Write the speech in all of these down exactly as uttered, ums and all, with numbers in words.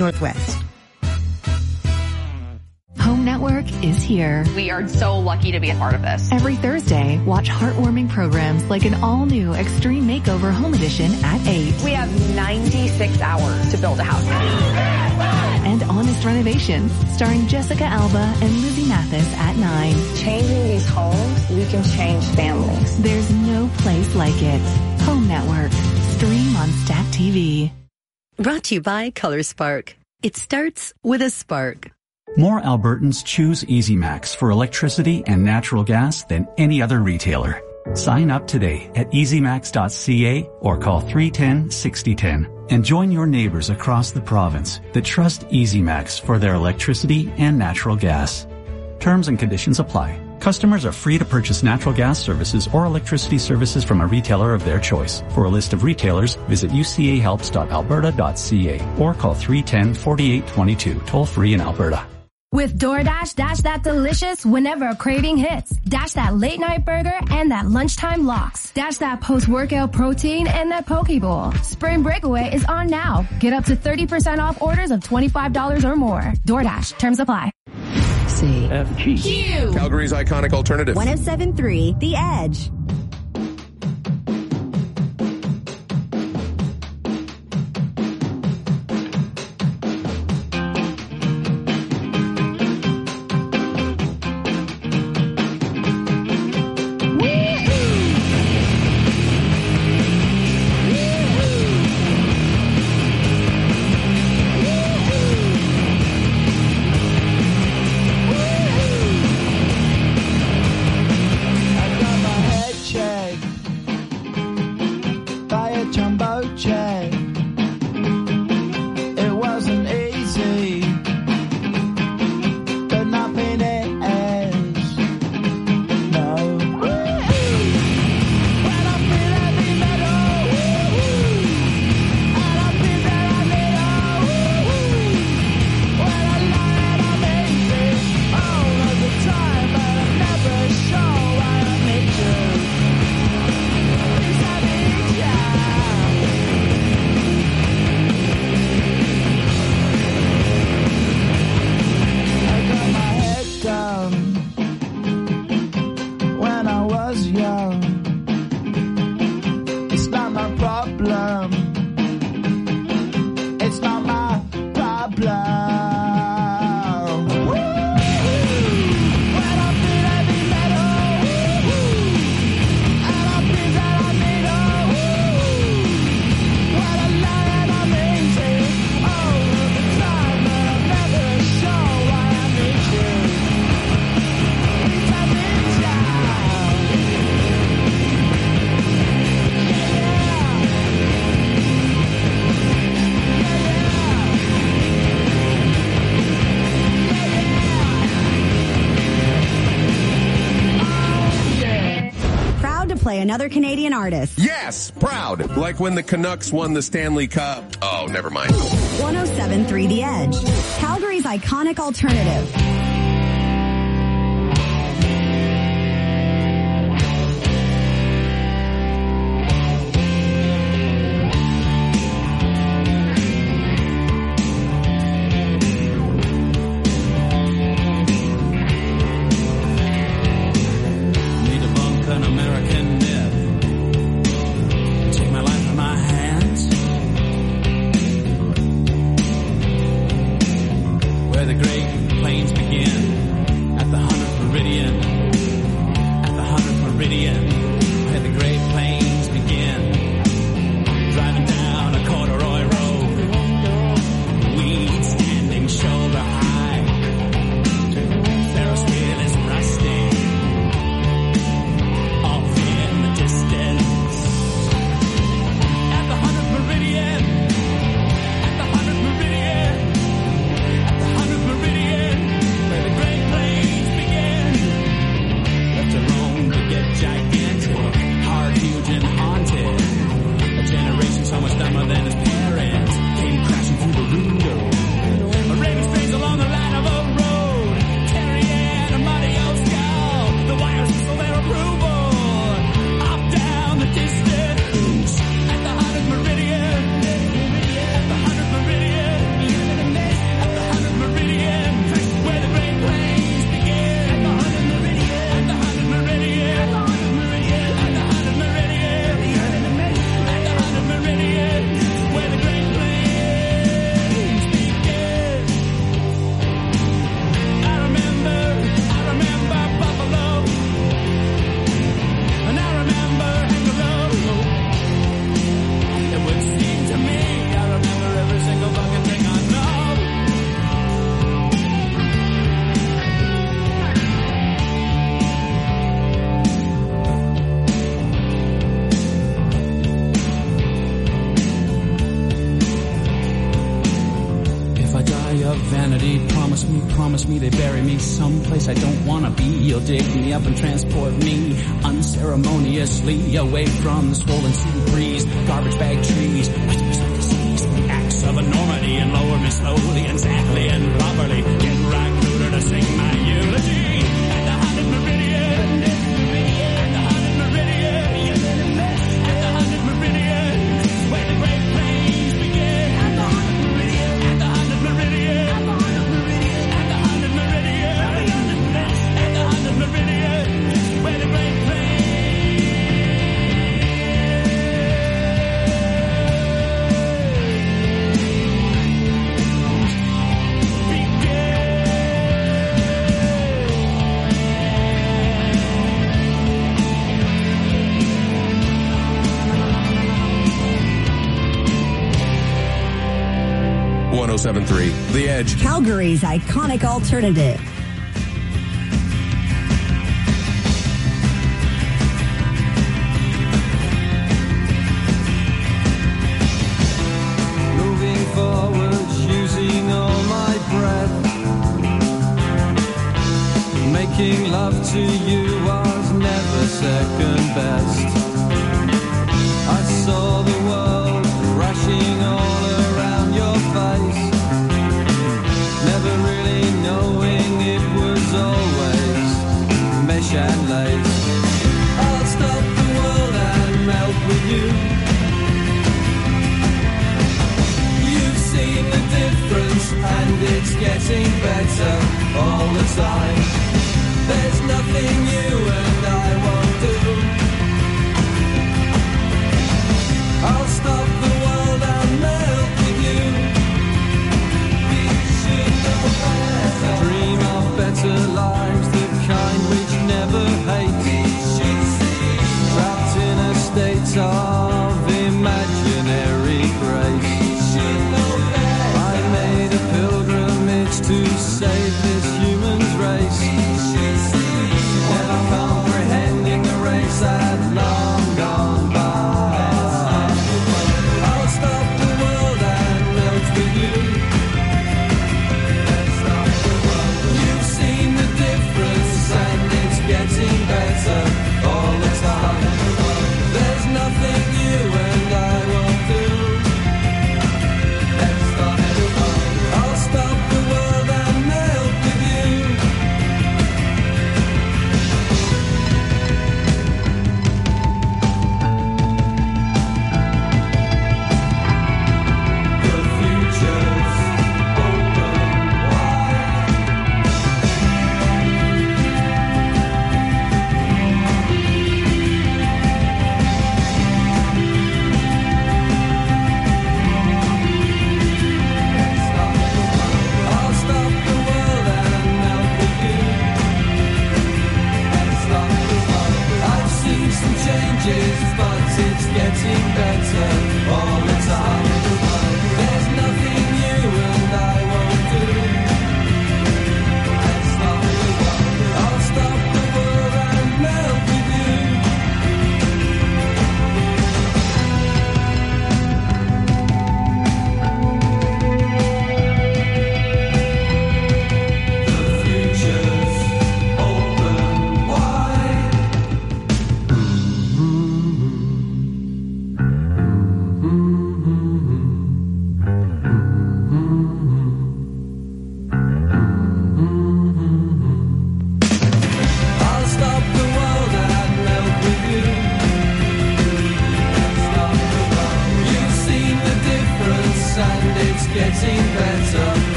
Northwest. Home Network is here. We are so lucky to be a part of this. Every Thursday, watch heartwarming programs like an all-new Extreme Makeover Home Edition at eight. We have ninety-six hours to build a house. And Honest Renovations, starring Jessica Alba and Lizzie Mathis at nine. Changing these homes, we can change families. There's no place like it. Home Network. Stream on Stat T V. Brought to you by Color Spark. It starts with a spark. More Albertans choose Easy Max for electricity and natural gas than any other retailer. Sign up today at easy max dot c a or call three one zero, six zero one zero and join your neighbors across the province that trust Easy Max for their electricity and natural gas. Terms and conditions apply. Customers are free to purchase natural gas services or electricity services from a retailer of their choice. For a list of retailers, visit u c a helps dot alberta dot c a or call three one zero, four eight two two, toll free in Alberta. With DoorDash, dash that delicious whenever a craving hits. Dash that late night burger and that lunchtime lox. Dash that post-workout protein and that poke bowl. Spring Breakaway is on now. Get up to thirty percent off orders of twenty-five dollars or more. DoorDash. Terms apply. C. F. G. Q. Calgary's iconic alternative. one oh seven point three The Edge. Another Canadian artist. Yes, proud. Like when the Canucks won the Stanley Cup. Oh, never mind. one oh seven point three The Edge. Calgary's iconic alternative. of vanity. Promise me, promise me they bury me someplace I don't wanna be. You'll dig me up and transport me unceremoniously away from the swollen sea breeze, garbage bag trees, whispers of disease, acts of enormity, and lower me slowly and sadly and properly. Get right cooler to sing my eulogy at the hundred meridian, at the hundred meridian, at the hundred meridian, where the great plains begin. At the hundred meridian, at the hundred meridian, at the hundred meridian, at the hundred meridian, at the hundred meridian, where the great plains. one oh seven point three The Edge. Calgary's iconic alternative. Moving forward, using all my breath. Making love to you was never second best. I saw the world crashing all around your face, never really knowing it was always mesh and lace. I'll stop the world and melt with you. You've seen the difference and it's getting better all the time. There's nothing you and I won't do. I'll stop the world and melt with you. We should know better. Dream of better lives, the kind which never hate. We should see. Trapped in a state of imaginary grace. We should know better. I made a pilgrimage to save this human's race. We should see. Never comprehending the race had long gone by. I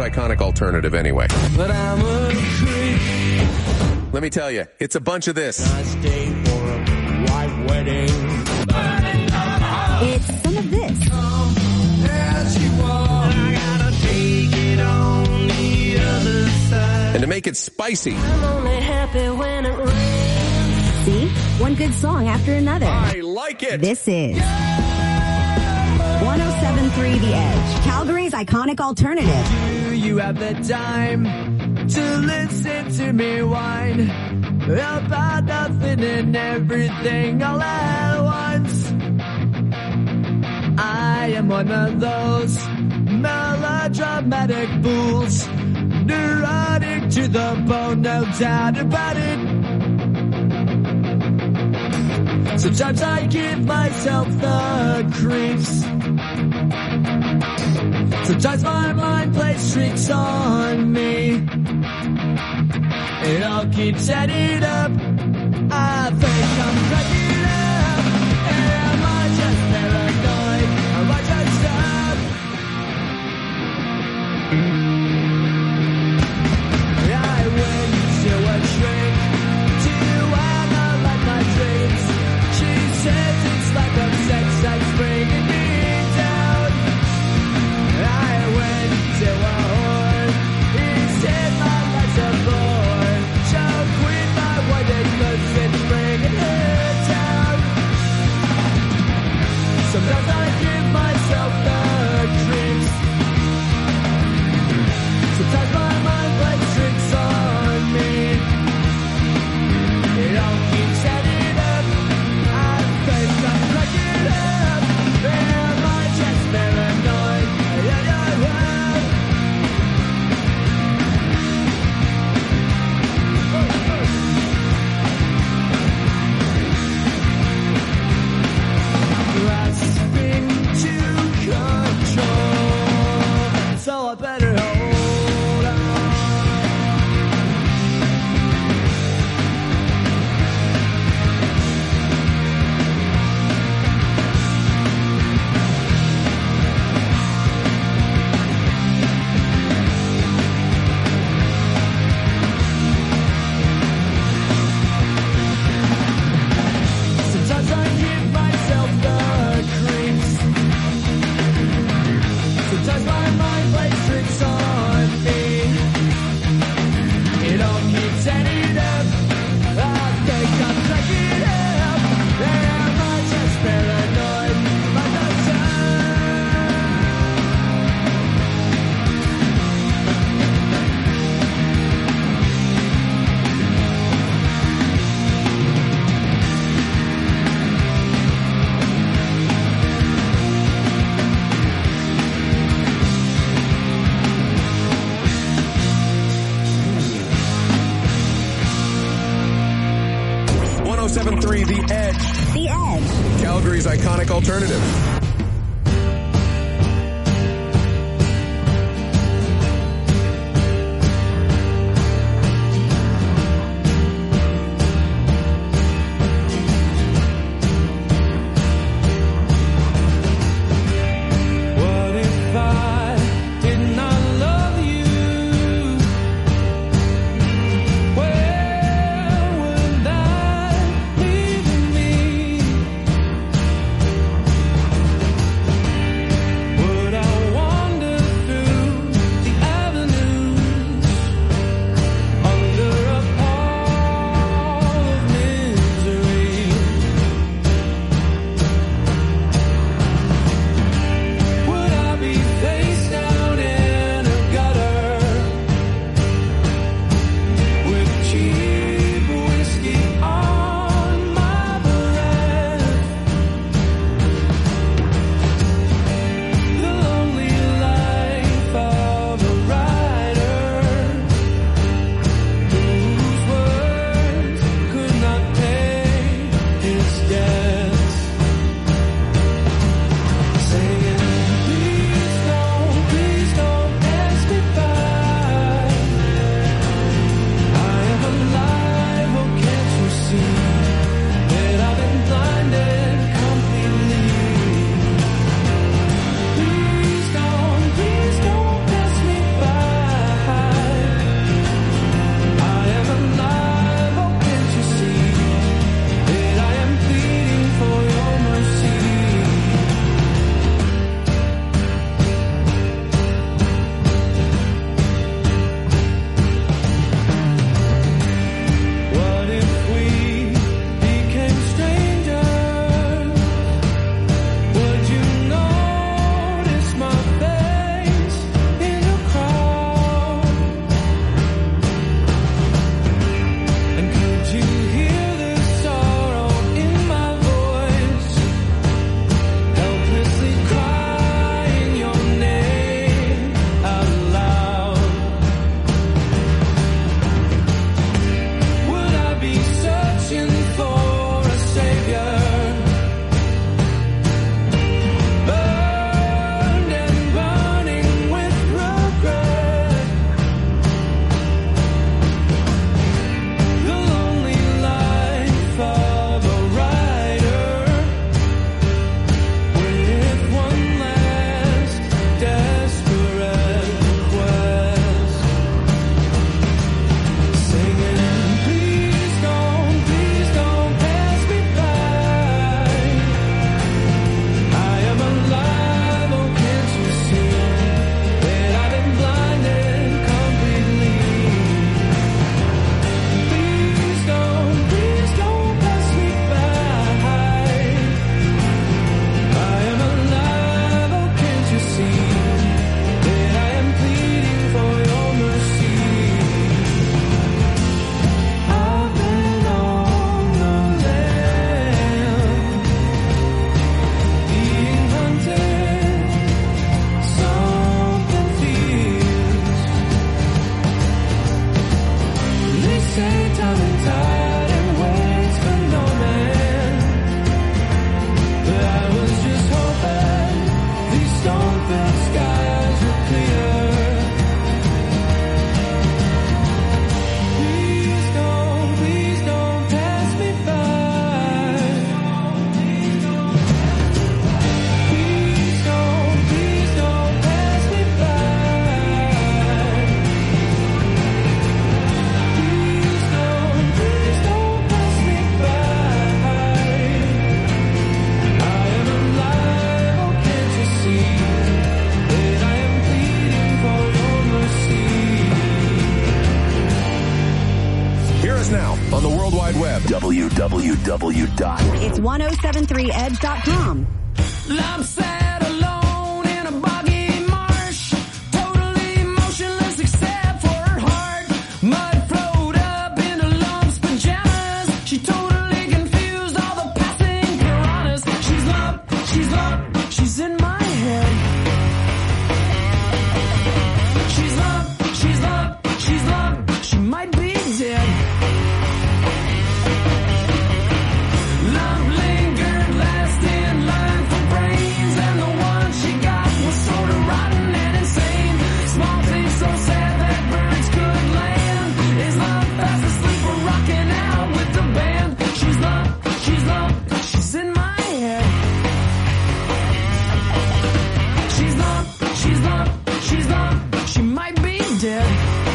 iconic alternative anyway. But I'm a creep. Let me tell you, it's a bunch of this. I stayed for a white wedding. It's some of this. As you walk, I gotta take it on the other side. And to make it spicy, I'm only happy when it rains. See? One good song after another. I like it. This is one oh seven point three The Edge, Calgary's iconic alternative. Do you have the time to listen to me whine about nothing and everything all at once? I am one of those melodramatic fools, neurotic to the bone, no doubt about it. Sometimes I give myself the creeps. Sometimes my mind plays tricks on me. It all keeps adding up. I think I'm cracking up. Am I just paranoid? Am I just up? I went to a shrink to analyze my dreams. She says it's like a sex that's bringing me down. I went to a whore. He said my life's a bore. Choke with my wedding cause it's bringing her down. Sometimes I give myself the creeps. Sometimes my mind plays tricks on me. It all keeps adding up. I think I'm cracking up. Am I just paranoid? Yeah, yeah, yeah. Grasping to control, so I better hold on. Sometimes I give myself the creeps. Sometimes my mind plays tricks on me. It all keeps adding up. I think I'm cracking up. Am I just paranoid? Am I just up? one oh seven point three The Edge, The Edge. Calgary's iconic alternative. What if I did not love you? Where would that leave me? us now on the World Wide Web. w w w dot It's ten seventy-three edge dot com. I'm sad alone in a boggy marsh, totally motionless except for her heart. Mud flowed up into lumps, pajamas. She totally confused all the passing piranhas. She's lump, she's lump, she's in my head. She's lump, she's lump, she's lump, she might be dead. Lump lingered last in line for brains, and the one she got was sort of rotten and insane. Small things so sad that birds could land. Is Lump fast asleep or rocking out with the band? She's Lump, she's Lump, she's in my head. She's Lump, she's Lump, she's Lump, she might be dead.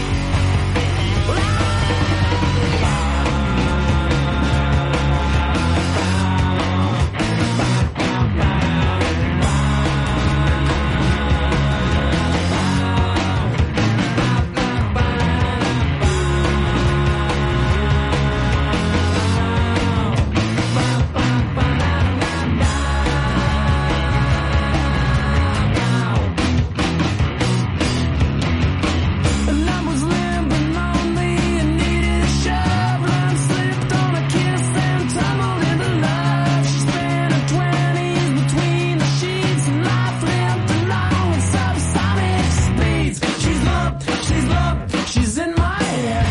And I was limping lonely and needed a shove. Lump slipped on a kiss and tumbled into love. She spent her twenties between the sheets, and life limped along with subsonic speeds. She's Lump, she's Lump, she's in my head.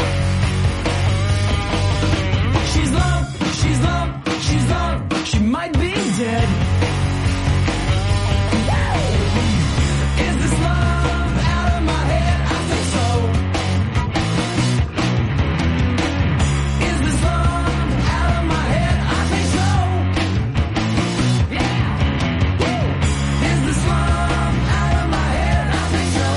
She's Lump, she's Lump, she's Lump, she might be dead. Is this love out of my head? I think so. Is this love out of my head? I think so. Yeah. Woo. Is this love out of my head? I think so.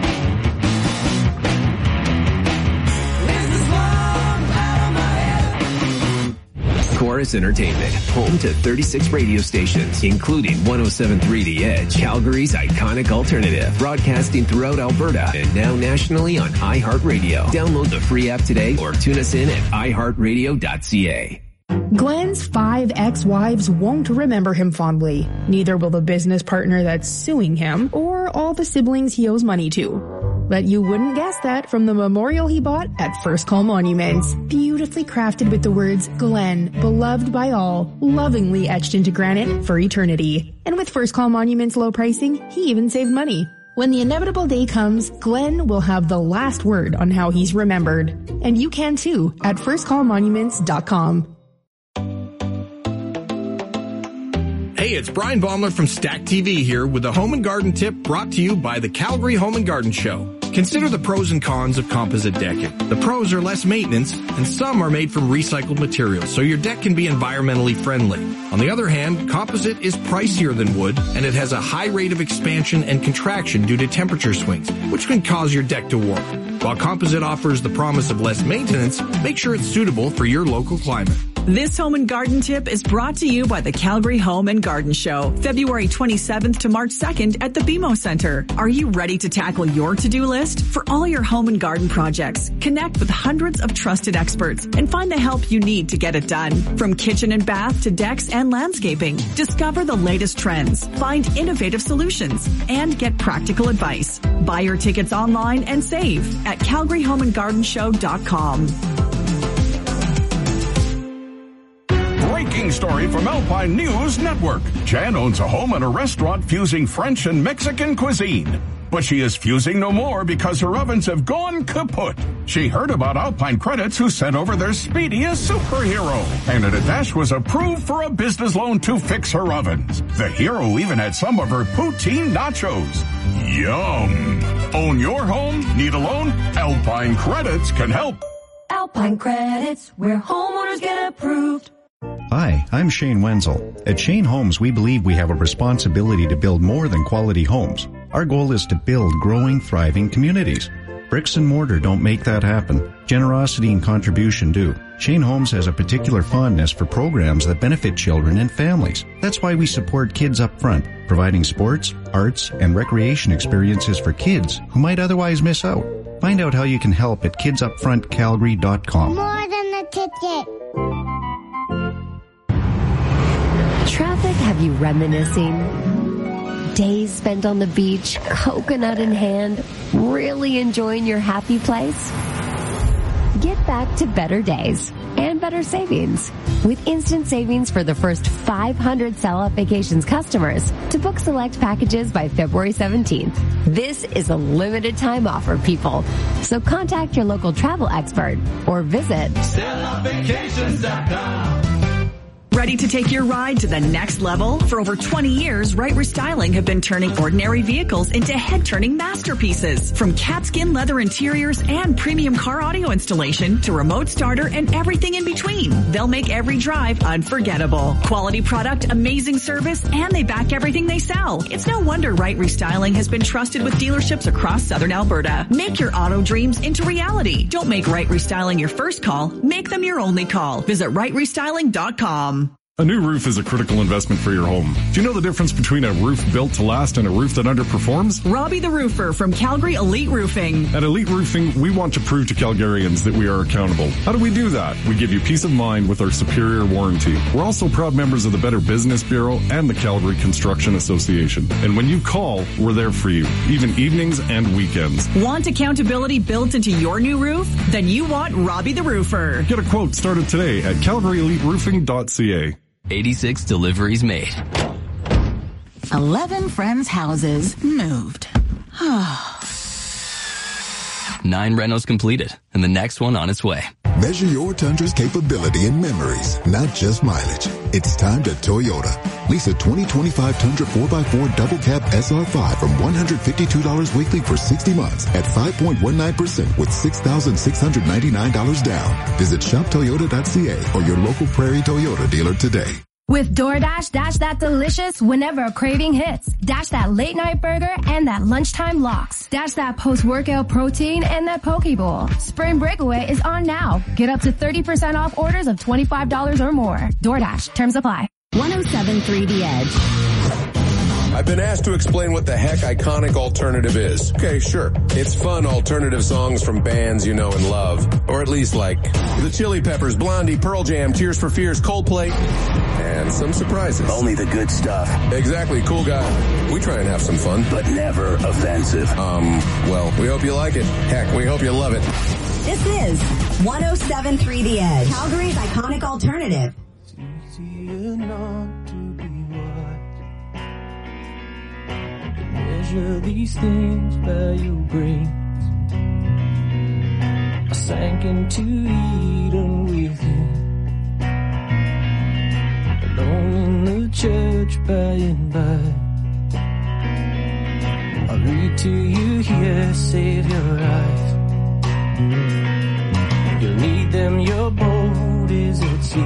Is this love out of my head? Chorus Entertainment, home to thirty-six radio stations, including ten seventy-three The Edge, Calgary's iconic alternative, broadcasting throughout Alberta and now nationally on iHeartRadio. Download the free app today or tune us in at i heart radio dot c a. Glenn's five ex-wives won't remember him fondly. Neither will the business partner that's suing him or all the siblings he owes money to. But you wouldn't guess that from the memorial he bought at First Call Monuments. Beautifully crafted with the words, Glenn, beloved by all, lovingly etched into granite for eternity. And with First Call Monuments' low pricing, he even saved money. When the inevitable day comes, Glenn will have the last word on how he's remembered. And you can too at first call monuments dot com. Hey, it's Brian Baumler from Stack T V here with a home and garden tip brought to you by the Calgary Home and Garden Show. Consider the pros and cons of composite decking. The pros are less maintenance, and some are made from recycled materials, so your deck can be environmentally friendly. On the other hand, composite is pricier than wood, and it has a high rate of expansion and contraction due to temperature swings, which can cause your deck to warp. While composite offers the promise of less maintenance, make sure it's suitable for your local climate. This home and garden tip is brought to you by the Calgary Home and Garden Show, February twenty-seventh to March second at the B M O Center. Are you ready to tackle your to-do list? For all your home and garden projects, connect with hundreds of trusted experts and find the help you need to get it done. From kitchen and bath to decks and landscaping, discover the latest trends, find innovative solutions, and get practical advice. Buy your tickets online and save at calgary home and garden show dot com. Breaking story from Alpine News Network. Jan owns a home and a restaurant fusing French and Mexican cuisine. But she is fusing no more because her ovens have gone kaput. She heard about Alpine Credits, who sent over their speediest superhero. Canada Dash was approved for a business loan to fix her ovens. The hero even had some of her poutine nachos. Yum! Own your home? Need a loan? Alpine Credits can help. Alpine Credits, where homeowners get approved. Hi, I'm Shane Wenzel. At Shane Homes, we believe we have a responsibility to build more than quality homes. Our goal is to build growing, thriving communities. Bricks and mortar don't make that happen. Generosity and contribution do. Shane Homes has a particular fondness for programs that benefit children and families. That's why we support Kids Up Front, providing sports, arts, and recreation experiences for kids who might otherwise miss out. Find out how you can help at kids up front calgary dot com. More than a ticket. Traffic have you reminiscing? Days spent on the beach, coconut in hand, really enjoying your happy place? Get back to better days and better savings with instant savings for the first five hundred Sell-Out Vacations customers to book select packages by February seventeenth. This is a limited time offer, people. So contact your local travel expert or visit sell out vacations dot com. Ready to take your ride to the next level? For over twenty years, Right Restyling have been turning ordinary vehicles into head-turning masterpieces. From catskin leather interiors and premium car audio installation to remote starter and everything in between, they'll make every drive unforgettable. Quality product, amazing service, and they back everything they sell. It's no wonder Right Restyling has been trusted with dealerships across southern Alberta. Make your auto dreams into reality. Don't make Right Restyling your first call. Make them your only call. Visit right restyling dot com. A new roof is a critical investment for your home. Do you know the difference between a roof built to last and a roof that underperforms? Robbie the Roofer from Calgary Elite Roofing. At Elite Roofing, we want to prove to Calgarians that we are accountable. How do we do that? We give you peace of mind with our superior warranty. We're also proud members of the Better Business Bureau and the Calgary Construction Association. And when you call, we're there for you, even evenings and weekends. Want accountability built into your new roof? Then you want Robbie the Roofer. Get a quote started today at calgary elite roofing dot c a. eighty-six deliveries made. eleven friends' houses moved. Nine renos completed, and the next one on its way. Measure your Tundra's capability in memories, not just mileage. It's time to Toyota. Lease a twenty twenty-five Tundra four by four Double Cab S R five from one hundred fifty-two dollars weekly for sixty months at five point one nine percent with six thousand six hundred ninety-nine dollars down. Visit shop toyota dot c a or your local Prairie Toyota dealer today. With DoorDash, dash that delicious whenever a craving hits. Dash that late night burger and that lunchtime lox. Dash that post-workout protein and that poke bowl. Spring Breakaway is on now. Get up to thirty percent off orders of twenty-five dollars or more. DoorDash. Terms apply. one oh seven point three The Edge. I've been asked to explain what the heck iconic alternative is. Okay, sure. It's fun alternative songs from bands you know and love. Or at least like the Chili Peppers, Blondie, Pearl Jam, Tears for Fears, Coldplay, and some surprises. Only the good stuff. Exactly. Cool guy. We try and have some fun. But never offensive. Um, well, we hope you like it. Heck, we hope you love it. This is one oh seven point three The Edge, Calgary's iconic alternative. It's easier not to be what measure these things by your brains. I sank into Eden with you, alone in the church by and by. I read to you here, save your eyes. You'll need them, your boat is at sea.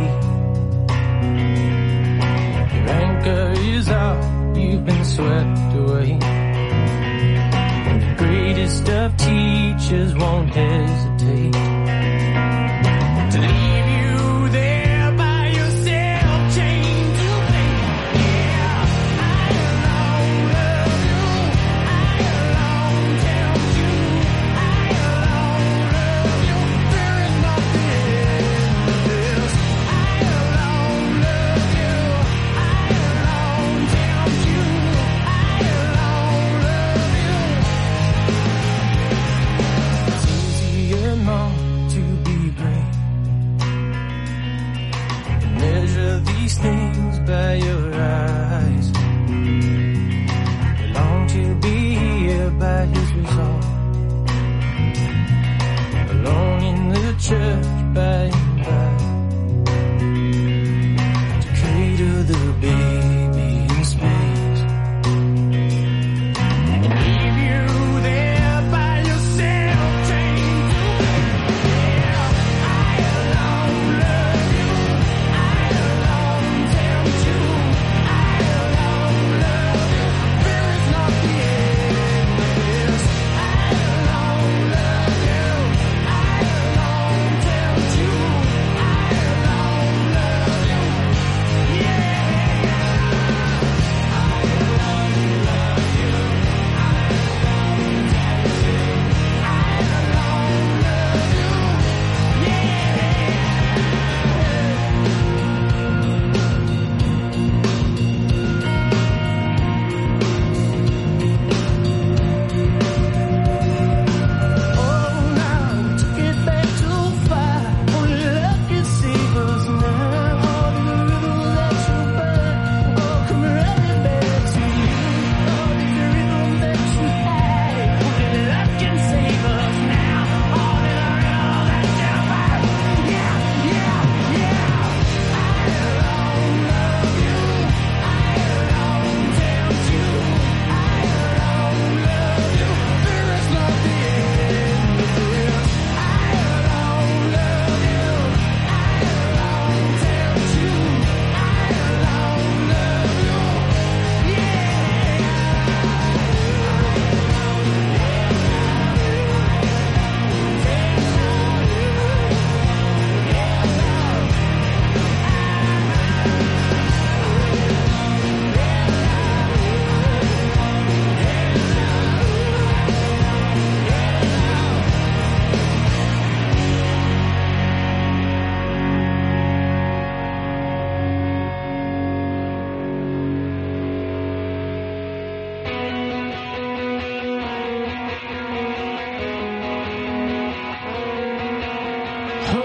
Your anchor is out, you've been swept away. The greatest of teachers won't hesitate to leave you there by yourself, chained to fate. Yeah, I alone love you, I alone tell you, I alone love you. There is nothing in this. I alone love you, I alone tell you, I alone love you. It's easier not to be brave. Measure these things by your eyes. They long to be here by his resolve. Alone in the church by and by. To cradle the baby in space. And leave you there by yourself, chained to fate. Yeah, I alone love you, I alone tell you, I alone love you. There is nothing in this. I alone love you, I alone tell you.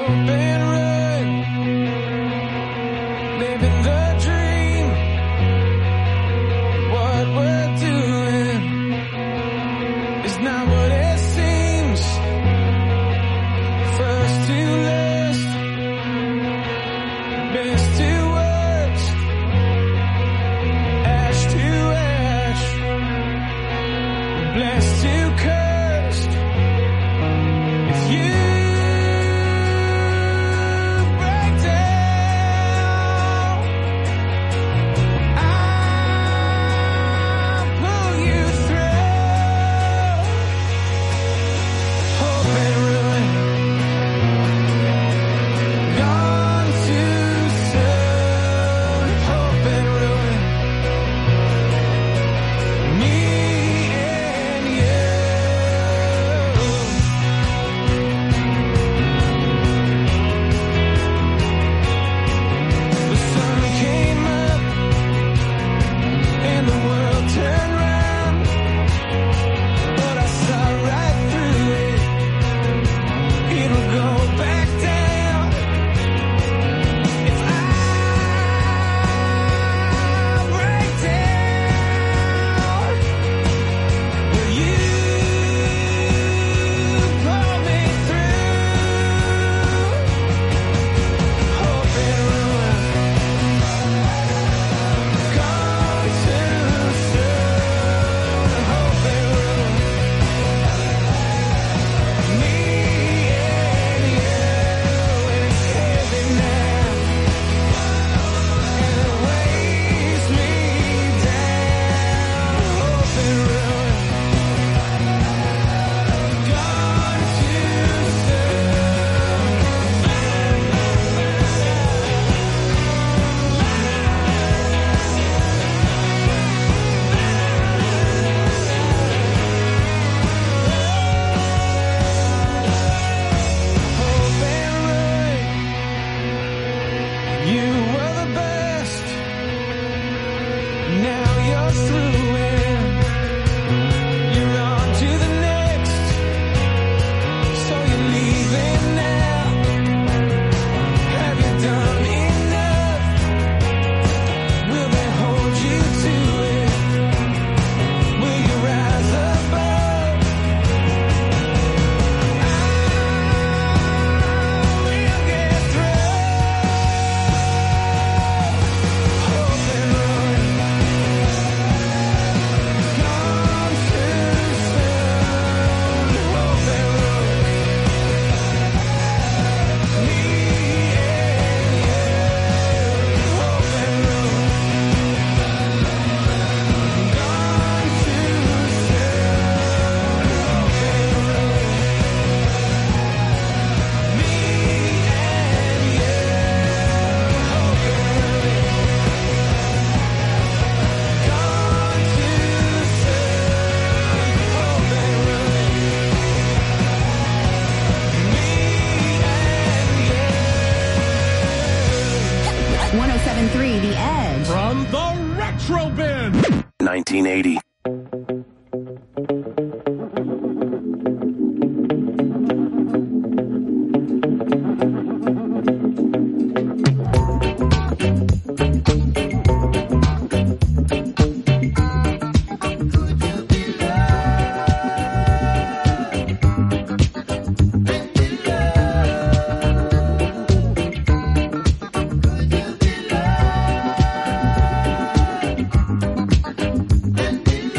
one oh seven point three The Edge. From the Retro Bin. nineteen eighty. And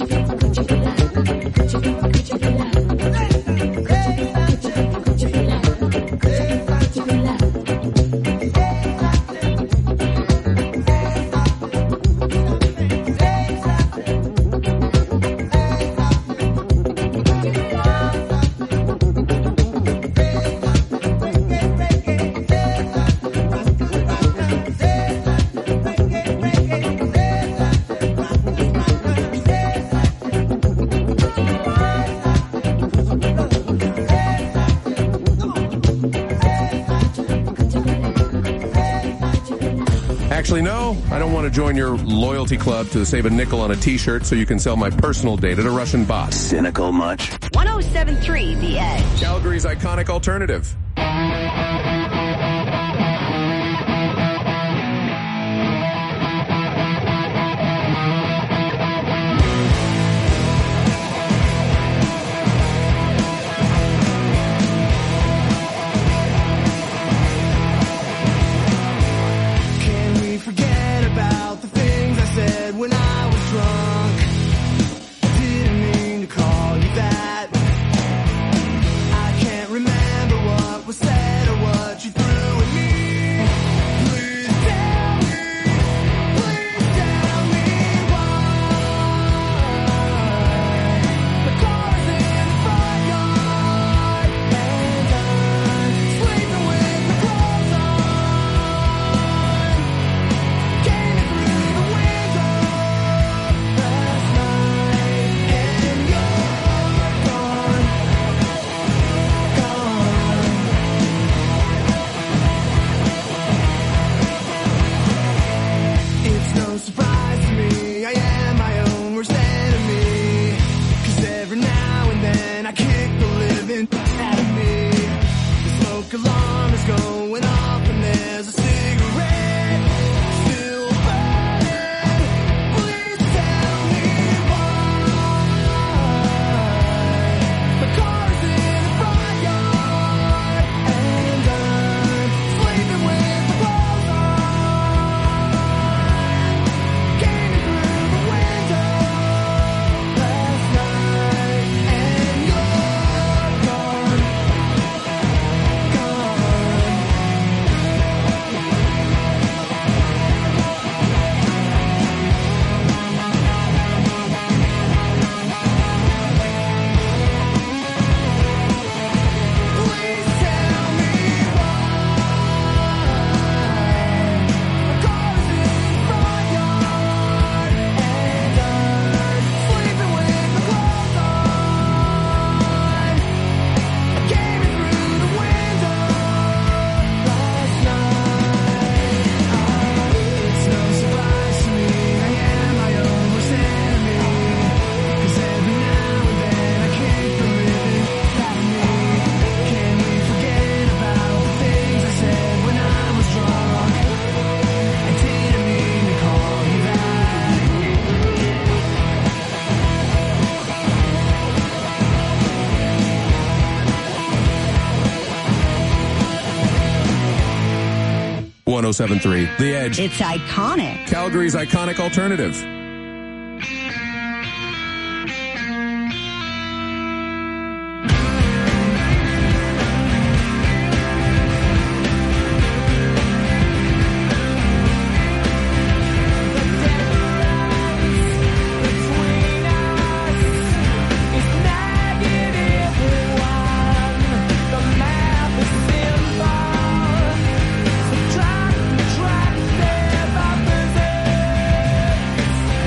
Actually, no, I don't want to join your loyalty club to save a nickel on a t-shirt so you can sell my personal data to Russian bots. Cynical much? one oh seven point three The Edge. Calgary's iconic alternative. When I was drunk, I didn't mean to call you that. I can't remember what was said or what you threw at me. Please tell me, please tell me why. The car's in the front yard and I'm sleeping with the clothes on. Came in through the window. Surprise to me, I am my own worst enemy. Cause every now and then I kick the living out of me. The smoke alarm is going off and there's a cigarette still burning. Please tell me why. The car's in the front yard and I'm sleeping with the clothes on. one oh seven point three The Edge. It's iconic. Calgary's iconic alternative. Try to track their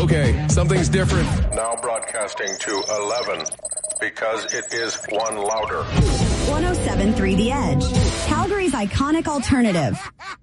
Okay, something's different. Now broadcasting to eleven because it is one louder. one oh seven point three The Edge, Calgary's iconic alternative.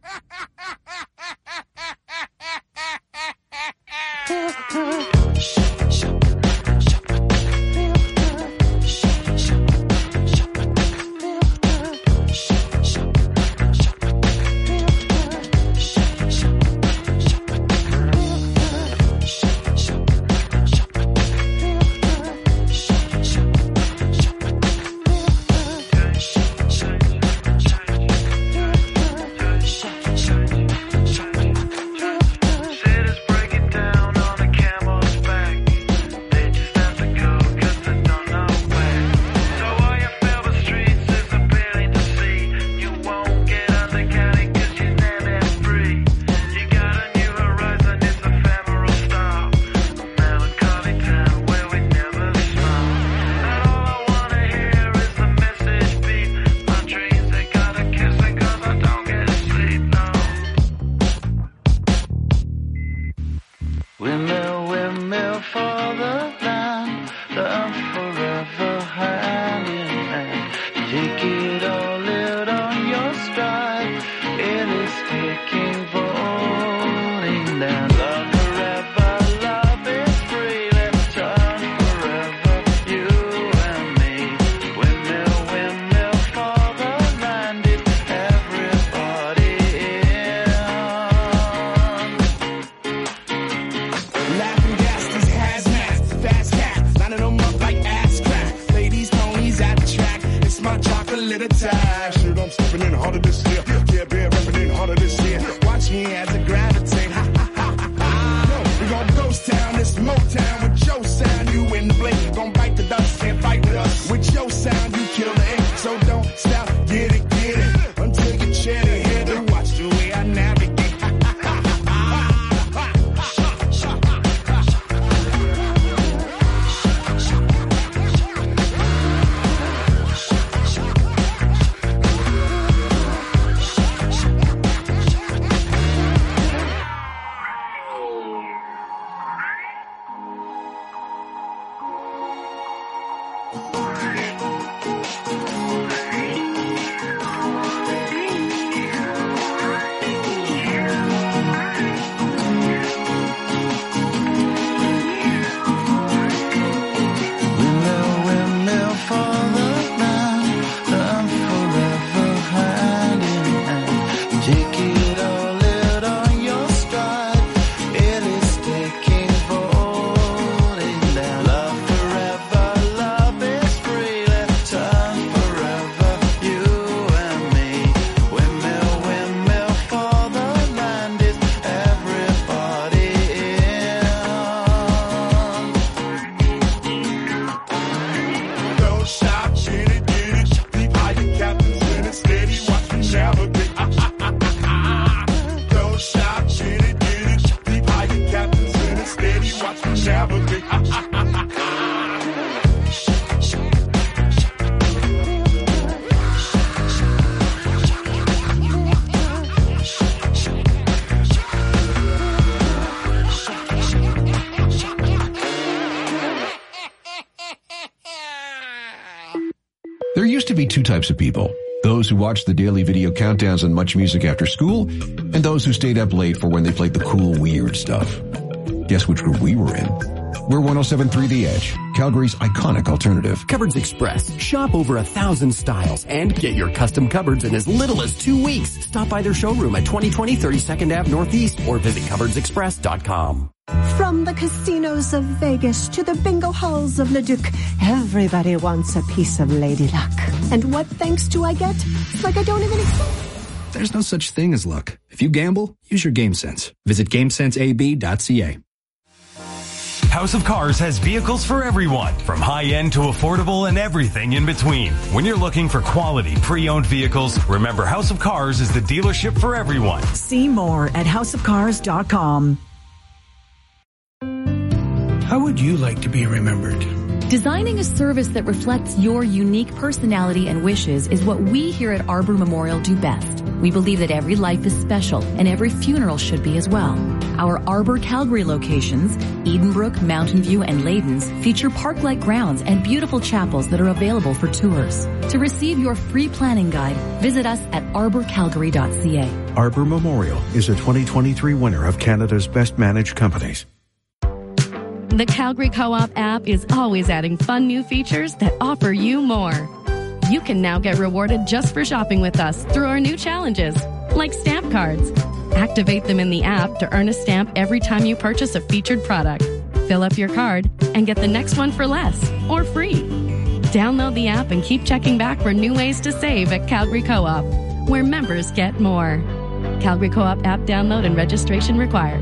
There used to be two types of people. Those who watched the daily video countdowns and Much Music after school, and those who stayed up late for when they played the cool, weird stuff. Guess which group we were in? We're one oh seven point three The Edge, Calgary's iconic alternative. Cupboards Express. Shop over a thousand styles and get your custom cupboards in as little as two weeks. Stop by their showroom at twenty twenty thirty-second Avenue Northeast or visit cupboards express dot com. From the casinos of Vegas to the bingo halls of Leduc, everybody wants a piece of Lady Luck. And what thanks do I get? It's like I don't even exist. There's no such thing as luck. If you gamble, use your game sense. Visit game sense a b dot c a. House of Cars has vehicles for everyone, from high-end to affordable and everything in between. When you're looking for quality pre-owned vehicles, remember House of Cars is the dealership for everyone. See more at house of cars dot com. How would you like to be remembered? Designing a service that reflects your unique personality and wishes is what we here at Arbor Memorial do best. We believe that every life is special and every funeral should be as well. Our Arbor Calgary locations, Edenbrook, Mountain View, and Ladens, feature park-like grounds and beautiful chapels that are available for tours. To receive your free planning guide, visit us at arbor calgary dot c a. Arbor Memorial is a twenty twenty-three winner of Canada's Best Managed Companies. The Calgary Co-op app is always adding fun new features that offer you more. You can now get rewarded just for shopping with us through our new challenges, like stamp cards. Activate them in the app to earn a stamp every time you purchase a featured product. Fill up your card and get the next one for less or free. Download the app and keep checking back for new ways to save at Calgary Co-op, where members get more. Calgary Co-op app download and registration required.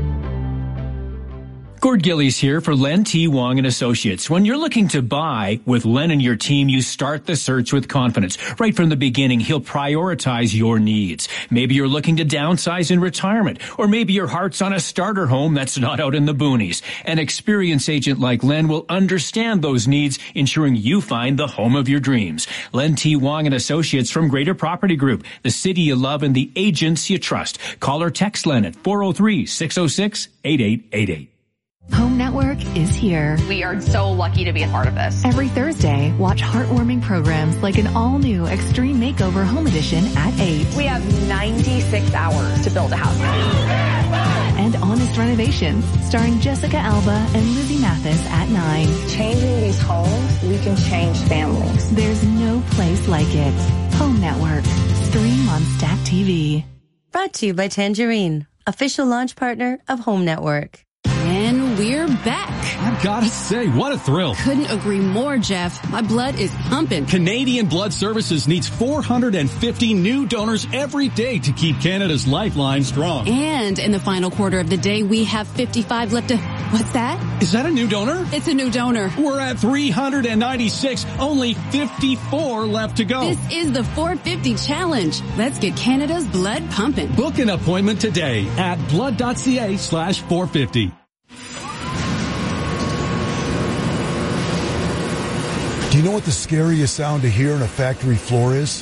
Gord Gillies here for Len T. Wong and Associates. When you're looking to buy with Len and your team, you start the search with confidence. Right from the beginning, he'll prioritize your needs. Maybe you're looking to downsize in retirement, or maybe your heart's on a starter home that's not out in the boonies. An experienced agent like Len will understand those needs, ensuring you find the home of your dreams. Len T. Wong and Associates from Greater Property Group, the city you love and the agents you trust. Call or text Len at four oh three, six oh six, eight eight eight eight. Home Network is here. We are so lucky to be a part of this. Every Thursday, watch heartwarming programs like an all-new Extreme Makeover Home Edition at eight. We have ninety-six hours to build a house. And Honest Renovations, starring Jessica Alba and Lizzie Mathis at nine. Changing these homes, we can change families. There's no place like it. Home Network. Stream on Stack T V. Brought to you by Tangerine, official launch partner of Home Network. And we're back. I've got to say, what a thrill. Couldn't agree more, Jeff. My blood is pumping. Canadian Blood Services needs four hundred fifty new donors every day to keep Canada's lifeline strong. And in the final quarter of the day, we have fifty-five left to... What's that? Is that a new donor? It's a new donor. We're at three hundred ninety-six, only fifty-four left to go. This is the four fifty challenge. Let's get Canada's blood pumping. Book an appointment today at blood.ca slash 450. Do you know what the scariest sound to hear on a factory floor is?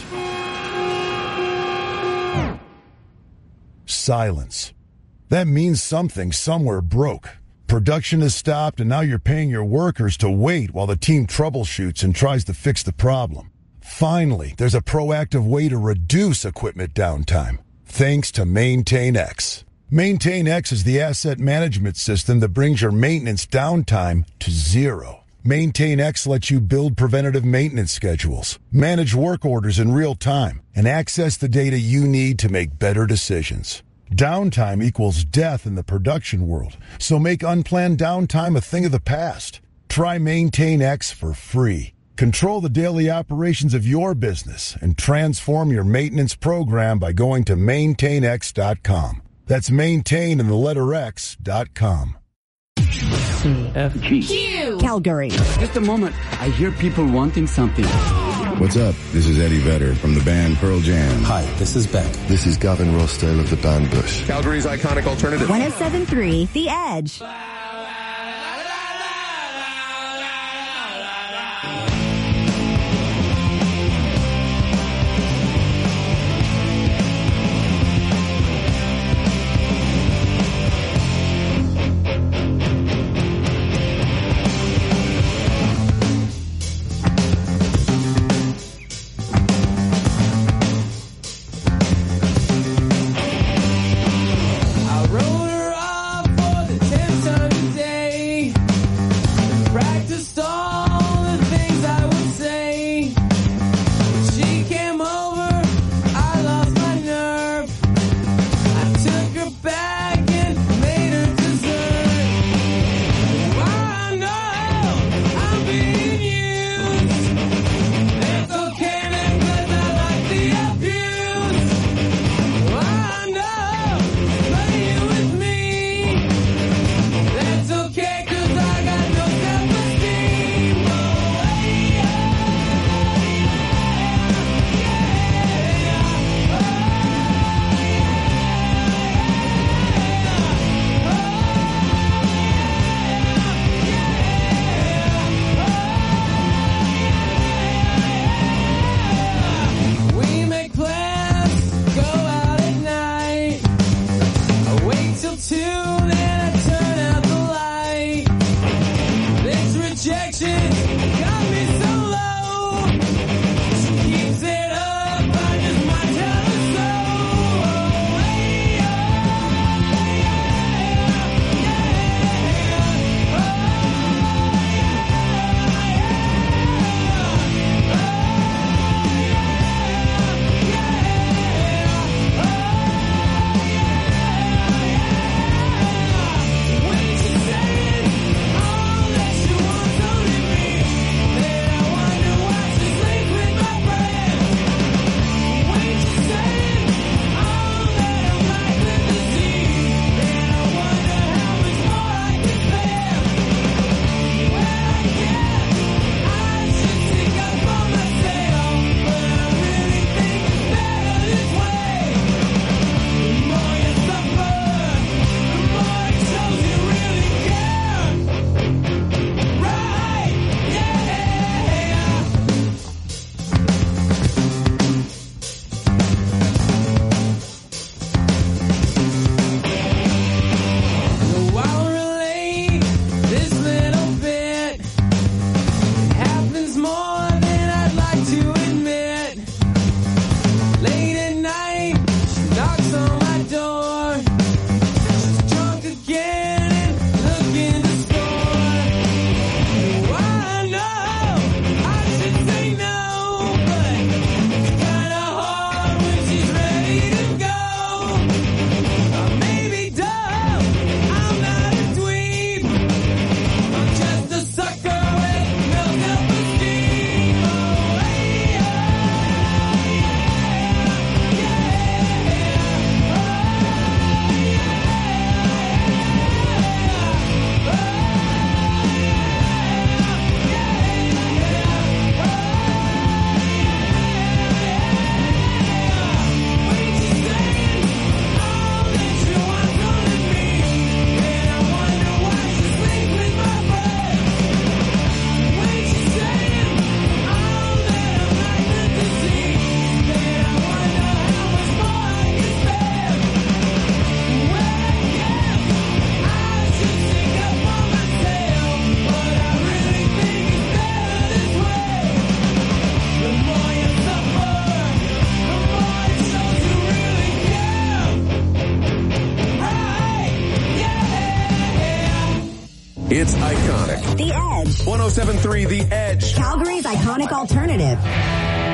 Silence. That means something somewhere broke. Production has stopped, and now you're paying your workers to wait while the team troubleshoots and tries to fix the problem. Finally, there's a proactive way to reduce equipment downtime, thanks to MaintainX. MaintainX is the asset management system that brings your maintenance downtime to zero. MaintainX lets you build preventative maintenance schedules, manage work orders in real time, and access the data you need to make better decisions. Downtime equals death in the production world, so make unplanned downtime a thing of the past. Try MaintainX for free. Control the daily operations of your business and transform your maintenance program by going to maintain x dot com. That's maintain in the letter X dot com. C F G. Q. Calgary. Just a moment. I hear people wanting something. What's up? This is Eddie Vedder from the band Pearl Jam. Hi, this is Beck. This is Gavin Rossdale of the band Bush. Calgary's iconic alternative. one oh seven point three The Edge. I wrote her off for the tenth time. rejection got me so low. She keeps it up, I just might tell her so. Hey, oh, yeah, yeah, It's iconic. The Edge. one oh seven point three The Edge. Calgary's iconic alternative.